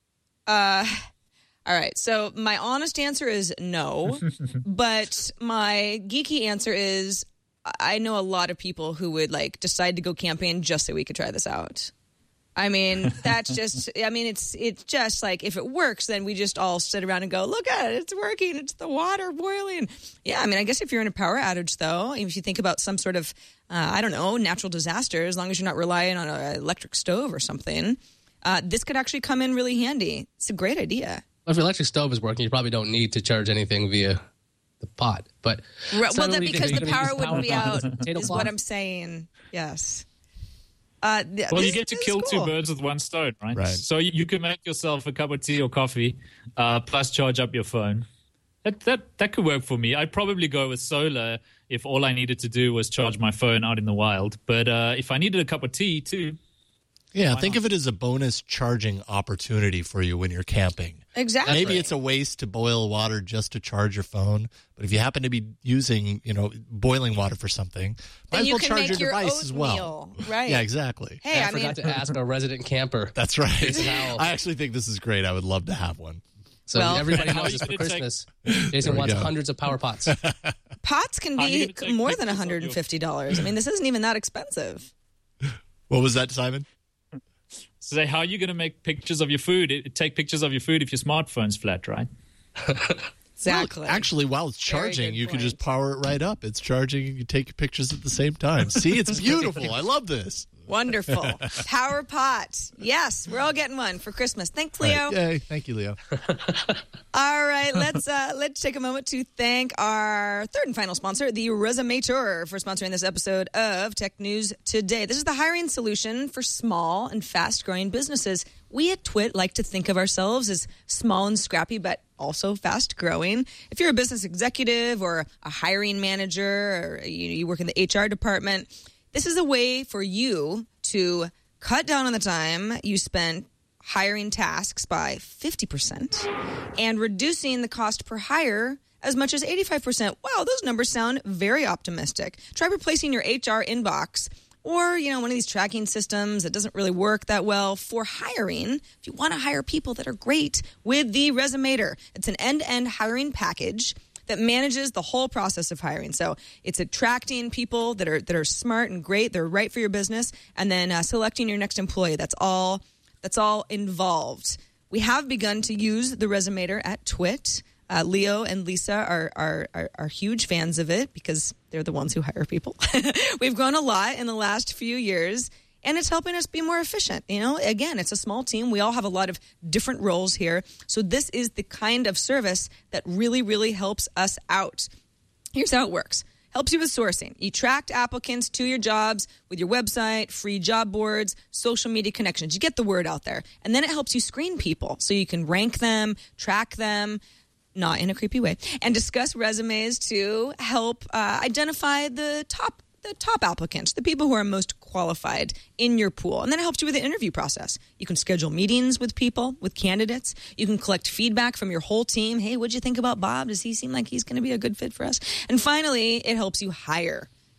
uh, all right. So my honest answer is no, but my geeky answer is I know a lot of people who would like decide to go camping just so we could try this out. I mean, that's just, I mean, it's it's just like if it works, then we just all sit around and go, look at it, it's working. It's the water boiling. Yeah, I mean, I guess if you're in a power outage, though, if you think about some sort of, uh, I don't know, natural disaster, as long as you're not relying on an electric stove or something, uh, this could actually come in really handy. It's a great idea. Well, if your electric stove is working, you probably don't need to charge anything via the pot. But Right, well, that suddenly because you're the gonna use power wouldn't be pot out, as a potato is cloth. what I'm saying. Yes. Uh, th- Well, this- you get to this is kill cool. two birds with one stone, right? Right. So you, you can make yourself a cup of tea or coffee, uh, plus charge up your phone. That that that could work for me. I'd probably go with solar if all I needed to do was charge my phone out in the wild. But uh, if I needed a cup of tea too, Yeah, think of it as a bonus charging opportunity for you when you're camping. Exactly. Maybe it's a waste to boil water just to charge your phone, but if you happen to be using, you know, boiling water for something, might Then as you well can charge make your your device as well. oatmeal, right. Yeah, exactly. Hey, I, I mean, forgot to ask our resident camper. That's right. Jason Howell. I actually think this is great. I would love to have one. So Well- everybody How knows you this for gonna take- Christmas. Jason we wants go. hundreds of power pots. pots can How are you be gonna take more pictures than of one hundred fifty dollars. I mean, this isn't even that expensive. What was that, Simon? say how are you going to make pictures of your food? It, take pictures of your food if your smartphone's flat, right? Exactly. Well, actually, while it's Very charging, good you can just point. power it right up. It's charging. You can take pictures at the same time. See, it's beautiful. I love this. Wonderful. Power pot. Yes, we're all getting one for Christmas. Thanks, Leo. Right. Yay. Thank you, Leo. All right, let's uh, let's take a moment to thank our third and final sponsor, the Resumator, for sponsoring this episode of Tech News Today. This is the hiring solution for small and fast-growing businesses. We at Twit like to think of ourselves as small and scrappy, but also fast-growing. If you're a business executive or a hiring manager, or you, you work in the H R department, this is a way for you to cut down on the time you spend hiring tasks by fifty percent and reducing the cost per hire as much as eighty-five percent. Wow, those numbers sound very optimistic. Try replacing your H R inbox or, you know, one of these tracking systems that doesn't really work that well for hiring. If you want to hire people that are great with the Resumator, it's an end-to-end hiring package that manages the whole process of hiring. So it's attracting people that are that are smart and great, they're right for your business, and then uh, selecting your next employee. That's all. That's all involved. We have begun to use the Resumator at Twit. Uh, Leo and Lisa are, are are are huge fans of it because they're the ones who hire people. We've grown a lot in the last few years, and it's helping us be more efficient. You know, again, it's a small team. We all have a lot of different roles here. So this is the kind of service that really, really helps us out. Here's how it works. Helps you with sourcing. You attract applicants to your jobs with your website, free job boards, social media connections. You get the word out there. And then it helps you screen people so you can rank them, track them, not in a creepy way, and discuss resumes to help uh, identify the top the top applicants, the people who are most qualified in your pool. And then it helps you with the interview process. You can schedule meetings with people, with candidates. You can collect feedback from your whole team. Hey, what'd you think about Bob? Does he seem like he's going to be a good fit for us? And finally, it helps you hire.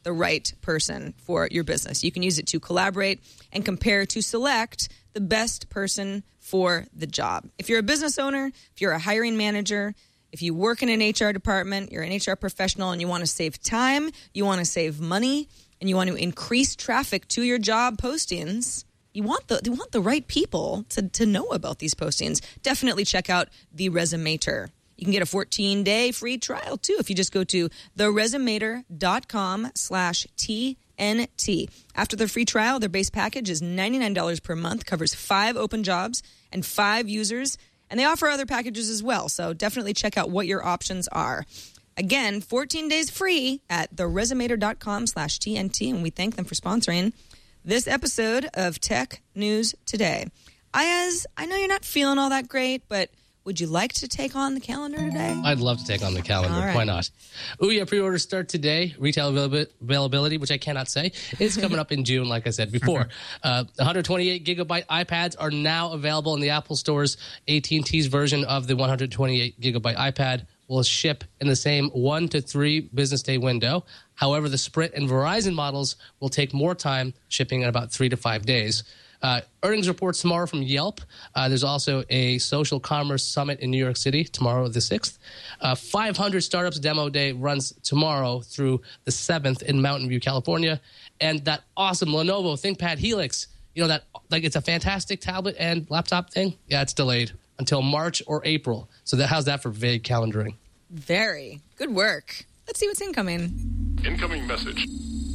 the right person for your business. You can use it to collaborate and compare to select the best person for the job. If you're a business owner, if you're a hiring manager, if you work in an H R department, you're an H R professional and you want to save time, you want to save money, and you want to increase traffic to your job postings, you want the you want the right people to, to know about these postings. Definitely check out The Resumator. You can get a fourteen-day free trial, too, if you just go to theresumator.com slash TNT. After the free trial, their base package is ninety-nine dollars per month, covers five open jobs and five users, and they offer other packages as well, so definitely check out what your options are. Again, fourteen days free at theresumator.com slash TNT, and we thank them for sponsoring this episode of Tech News Today. Ayaz, I know you're not feeling all that great, but would you like to take on the calendar today? I'd love to take on the calendar. Right. Why not? Ouya pre-orders start today. Retail avail- availability, which I cannot say, is coming up in June, like I said before. Uh, one hundred twenty-eight gigabyte iPads are now available in the Apple stores. A T and T's version of the one hundred twenty-eight gigabyte iPad will ship in the same one to three business day window. However, the Sprint and Verizon models will take more time, shipping in about three to five days. Uh, earnings reports tomorrow from Yelp. Uh, there's also a social commerce summit in New York City tomorrow, the sixth. Uh, five hundred Startups Demo Day runs tomorrow through the seventh in Mountain View, California. And that awesome Lenovo ThinkPad Helix, you know, that like it's a fantastic tablet and laptop thing. Yeah, it's delayed until March or April. So that, how's that for vague calendaring? Very. Good work. Let's see what's incoming. Incoming message.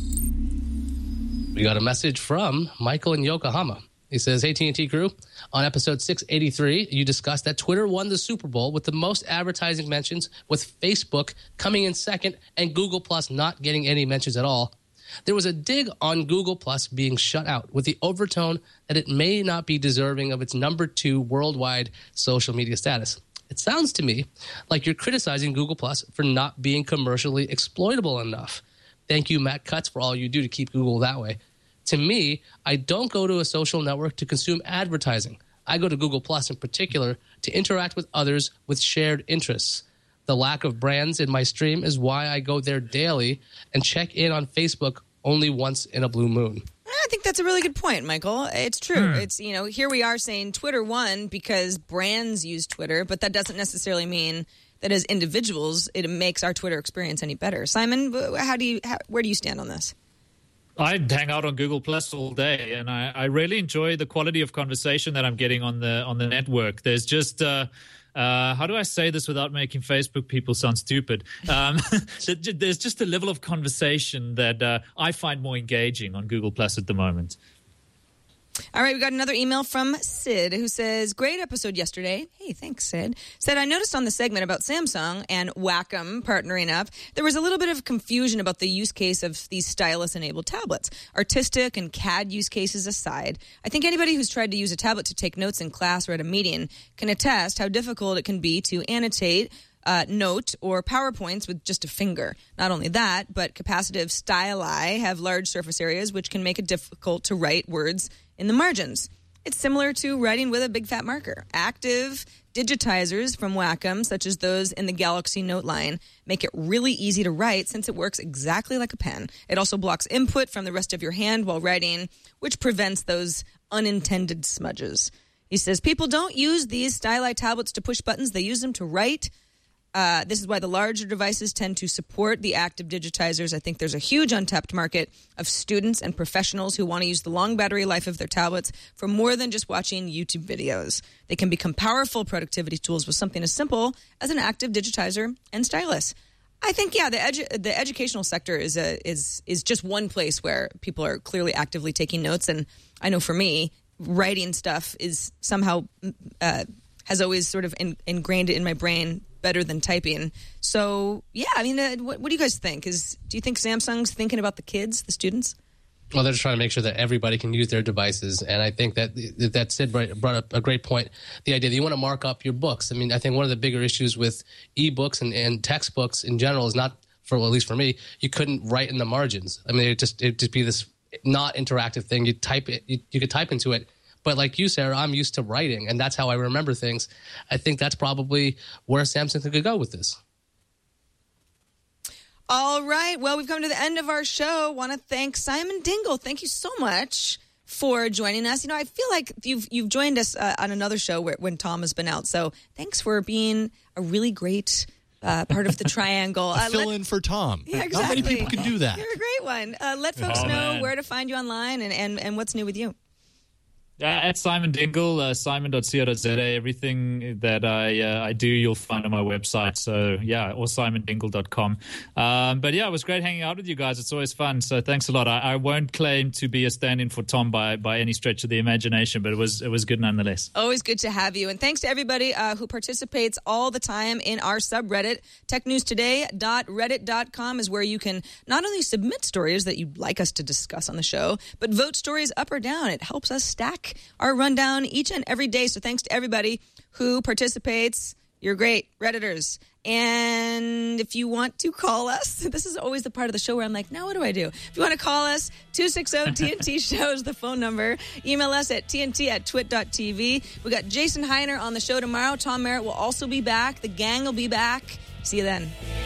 We got a message from Michael in Yokohama. He says, hey, T N T crew, on episode six eighty-three, you discussed that Twitter won the Super Bowl with the most advertising mentions, with Facebook coming in second and Google Plus not getting any mentions at all. There was a dig on Google Plus being shut out with the overtone that it may not be deserving of its number two worldwide social media status. It sounds to me like you're criticizing Google Plus for not being commercially exploitable enough. Thank you, Matt Cutts, for all you do to keep Google that way. To me, I don't go to a social network to consume advertising. I go to Google Plus in particular to interact with others with shared interests. The lack of brands in my stream is why I go there daily and check in on Facebook only once in a blue moon. I think that's a really good point, Michael. It's true. Hmm. It's, you know, here we are saying Twitter won because brands use Twitter, but that doesn't necessarily mean that as individuals it makes our Twitter experience any better. Simon, how do you, how, where do you stand on this? I hang out on Google Plus all day, and I, I really enjoy the quality of conversation that I'm getting on the on the network. There's just uh, uh, how do I say this without making Facebook people sound stupid? Um, there's just a level of conversation that uh, I find more engaging on Google Plus at the moment. All right, we got another email from Sid who says, great episode yesterday. Hey, thanks, Sid. Said, I noticed on the segment about Samsung and Wacom partnering up, there was a little bit of confusion about the use case of these stylus-enabled tablets. Artistic and C A D use cases aside, I think anybody who's tried to use a tablet to take notes in class or at a meeting can attest how difficult it can be to annotate Uh, note or PowerPoints with just a finger. Not only that, but capacitive styli have large surface areas which can make it difficult to write words in the margins. It's similar to writing with a big fat marker. Active digitizers from Wacom, such as those in the Galaxy Note line, make it really easy to write since it works exactly like a pen. It also blocks input from the rest of your hand while writing, which prevents those unintended smudges. He says, people don't use these styli tablets to push buttons. They use them to write. Uh, this is why the larger devices tend to support the active digitizers. I think there's a huge untapped market of students and professionals who want to use the long battery life of their tablets for more than just watching YouTube videos. They can become powerful productivity tools with something as simple as an active digitizer and stylus. I think, yeah, the edu- the educational sector is a, is is just one place where people are clearly actively taking notes. And I know for me, writing stuff is somehow uh, has always sort of in, ingrained it in my brain better than typing. So, yeah, I mean, uh, what, what do you guys think? Is do you think Samsung's thinking about the kids, the students? Well, they're just trying to make sure that everybody can use their devices. And I think that that Sid brought up a great point, the idea that you want to mark up your books. I mean, I think one of the bigger issues with ebooks and, and textbooks in general is not, for well, at least for me, you couldn't write in the margins. I mean, it just it'd just be this not interactive thing. You type it, you, you could type into it. But like you, Sarah, I'm used to writing, and that's how I remember things. I think that's probably where Samsung could go with this. All right. Well, we've come to the end of our show. Want to thank Simon Dingle. Thank you so much for joining us. You know, I feel like you've you've joined us uh, on another show where, when Tom has been out. So thanks for being a really great uh, part of the triangle. Uh, fill let, in for Tom. Yeah, exactly. Not many people can do that. You're a great one. Uh, let folks Oh, know man. where to find you online and, and, and what's new with you. Uh, at Simon Dingle, uh, simon dot co dot z a. Everything that I uh, I do, you'll find on my website. So, yeah, or simon dingle dot com. Um, but, yeah, it was great hanging out with you guys. It's always fun. So thanks a lot. I, I won't claim to be a stand-in for Tom by, by any stretch of the imagination, but it was it was good nonetheless. Always good to have you. And thanks to everybody uh, who participates all the time in our subreddit. tech news today dot reddit dot com is where you can not only submit stories that you'd like us to discuss on the show, but vote stories up or down. It helps us stack our rundown each and every day. So thanks to everybody who participates. You're great, Redditors. And if you want to call us, this is always the part of the show where I'm like, now what do I do? If you want to call us, two six zero T N T show is the phone number. Email us at T N T at twit dot T V. We got Jason Heiner on the show tomorrow. Tom Merritt will also be back. The gang will be back. See you then.